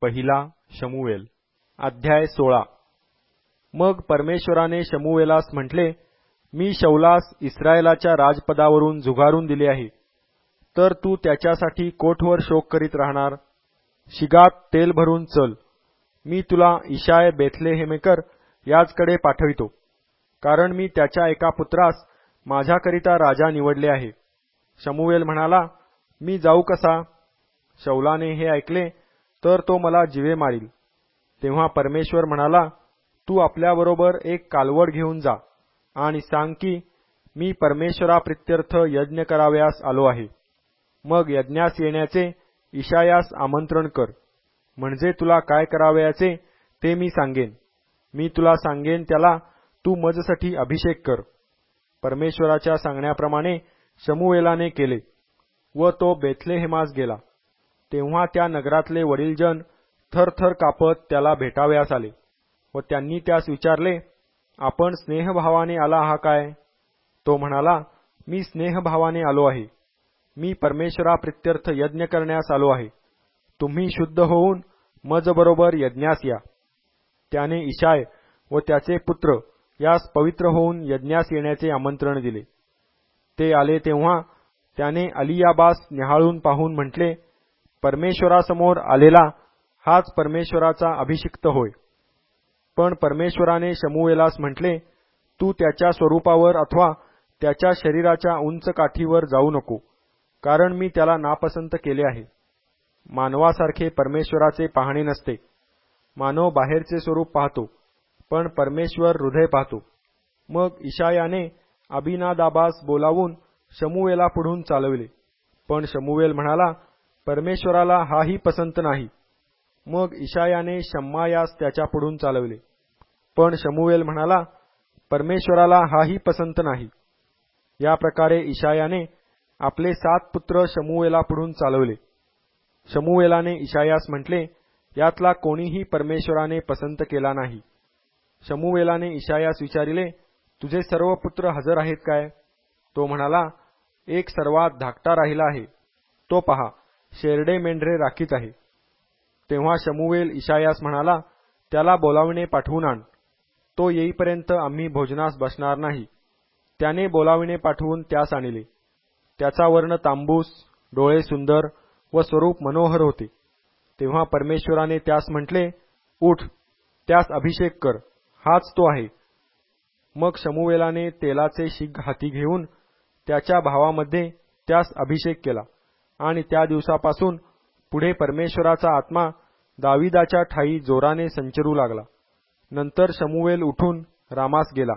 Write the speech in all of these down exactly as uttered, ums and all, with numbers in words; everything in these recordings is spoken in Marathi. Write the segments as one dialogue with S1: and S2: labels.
S1: पहिला शमूएल अध्याय सोळा. मग परमेश्वराने शमूएलास म्हटले, मी शौलास इस्रायेलाच्या राजपदावरून झुगारून दिले आहे, तर तू त्याच्यासाठी कोठवर शोक करीत राहणार. शिगात तेल भरून चल. मी तुला इशाय बेथलेहेमेकर याचकडे पाठवितो, कारण मी त्याच्या एका पुत्रास माझ्याकरिता राजा निवडले आहे. शमूएल म्हणाला, मी जाऊ कसा? शौलाने हे ऐकले तर तो मला जीवे मारील. तेव्हा परमेश्वर म्हणाला, तू आपल्याबरोबर एक कालवड घेऊन जा आणि सांग की मी परमेश्वराप्रित्यर्थ यज्ञ करावयास आलो आहे. मग यज्ञास येण्याचे इशायास आमंत्रण कर, म्हणजे तुला काय करावयाचे ते मी सांगेन. मी तुला सांगेन त्याला तू मजसाठी अभिषेक कर. परमेश्वराच्या सांगण्याप्रमाणे शमूएलाने केले व तो बेथलेहेमास गेला. तेव्हा त्या नगरातले वडीलजन थरथर कापत त्याला भेटावयास आले व त्यांनी त्यास विचारले, आपण स्नेहभावाने आला आहा काय? तो म्हणाला, मी स्नेहभावाने आलो आहे. मी परमेश्वराप्रित्यर्थ यज्ञ करण्यास आलो आहे. तुम्ही शुद्ध होऊन मजबरोबर यज्ञास या. त्याने इशाय व त्याचे पुत्र यास पवित्र होऊन यज्ञास येण्याचे आमंत्रण दिले. ते आले तेव्हा त्याने अलियाबास न्याहाळून पाहून म्हटले, परमेश्वरासमोर आलेला हाच परमेश्वराचा अभिषिक्त होय. पण परमेश्वराने शमूएलास म्हटले, तू त्याच्या स्वरूपावर अथवा त्याच्या शरीराच्या उंच काठीवर जाऊ नको, कारण मी त्याला नापसंत केले आहे. मानवासारखे परमेश्वराचे पाहणे नसते. मानव बाहेरचे स्वरूप पाहतो, पण परमेश्वर हृदय पाहतो. मग इशायाने अबिनादाबास बोलावून शमूएला पुढून चालविले. पण शमूएल म्हणाला, परमेश्वराला हाही पसंत नाही. मग इशायाने शम्मायास त्याच्या पुढून चालविले. पण शमूएल म्हणाला, परमेश्वराला हाही पसंत नाही. या प्रकारे इशायाने आपले सात पुत्र शमूएला पुढून चालवले. शमूएलाने इशायास म्हटले, यातला कोणीही परमेश्वराने पसंत केला नाही. शमूएलाने इशायास विचारिले, तुझे सर्व पुत्र हजर आहेत काय? तो म्हणाला, एक सर्वात धाकटा राहिला आहे, तो पहा, शेरडे मेंढरे राखीत आहे. तेव्हा शमूएल इशायास म्हणाला, त्याला बोलाविणे पाठवून आण. तो येईपर्यंत आम्ही भोजनास बसणार नाही. त्याने बोलाविणे पाठवून त्यास आणले. त्याचा वर्ण तांबूस, डोळे सुंदर व स्वरूप मनोहर होते. तेव्हा परमेश्वराने त्यास म्हटले, उठ, त्यास अभिषेक कर, हाच तो आहे. मग शमूएलाने तेलाचे शिग हाती घेऊन त्याच्या भावामध्ये त्यास अभिषेक केला आणि त्या दिवसापासून पुढे परमेश्वराचा आत्मा दाविदाच्या ठायी जोराने संचरू लागला. नंतर शमूएल उठून रामास गेला.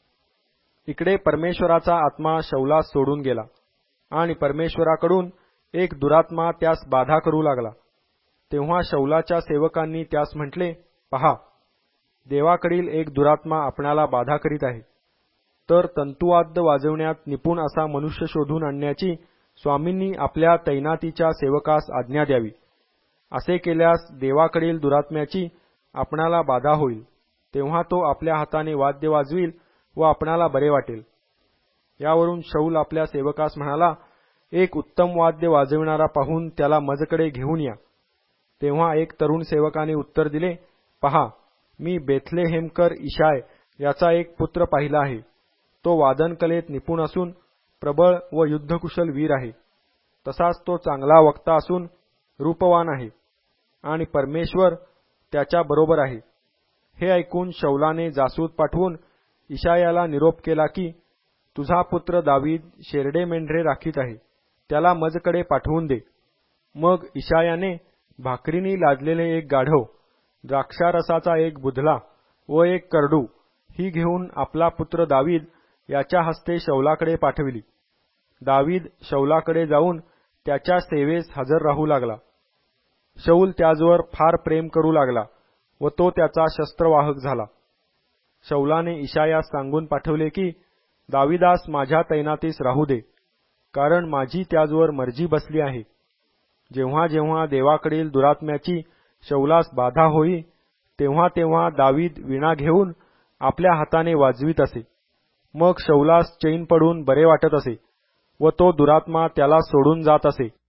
S1: इकडे परमेश्वराचा आत्मा शौलास सोडून गेला आणि परमेश्वराकडून एक दुरात्मा त्यास बाधा करू लागला. तेव्हा शौलाच्या सेवकांनी त्यास म्हटले, पहा, देवाकडील एक दुरात्मा आपणाला बाधा करीत आहे. तर तंतुवाद्य वाजवण्यात निपुण असा मनुष्य शोधून आणण्याची स्वामींनी आपल्या तैनातीच्या सेवकास आज्ञा द्यावी. असे केल्यास देवाकडील दुरात्म्याची आपणाला बाधा होईल. तेव्हा तो आपल्या हाताने वाद्य वाजवील व आपणाला बरे वाटेल. यावरून शौल आपल्या सेवकास म्हणाला, एक उत्तम वाद्य वाजविणारा पाहून त्याला मजकडे घेऊन या. तेव्हा एक तरुण सेवकाने उत्तर दिले, पहा, मी बेथलेहेमकर इशाय याचा एक पुत्र पाहिला आहे. तो वादनकलेत निपुण असून प्रबळ व युद्धकुशल वीर आहे. तसाच तो चांगला वक्ता असून रूपवान आहे आणि परमेश्वर त्याच्या बरोबर आहे. हे ऐकून शौलाने जासूद पाठवून इशायाला निरोप केला की, तुझा पुत्र दावीद शेरडे मेंढरे राखीत आहे, त्याला मजकडे पाठवून दे. मग इशायाने भाकरीनी लादलेले एक गाढव, द्राक्षारसाचा एक बुधला व एक करडू ही घेऊन आपला पुत्र दावीद याच्या हस्ते शौलाकडे पाठविली. दावीद शौलाकडे जाऊन त्याच्या सेवेस हजर राहू लागला. शौल त्याजवर फार प्रेम करू लागला व तो त्याचा शस्त्रवाहक झाला. शौलाने इशायास सांगून पाठवले की, दाविदास माझ्या तैनातीस राहू दे, कारण माझी त्याजवर मर्जी बसली आहे. जेव्हा जेव्हा देवाकडील दुरात्म्याची शौलास बाधा होई, तेव्हा तेव्हा दावीद वीणा घेऊन आपल्या हाताने वाजवीत असे. मग शौलास चैन पडून बरे वाटत असे व तो दुरात्मा त्याला सोडून जात असे.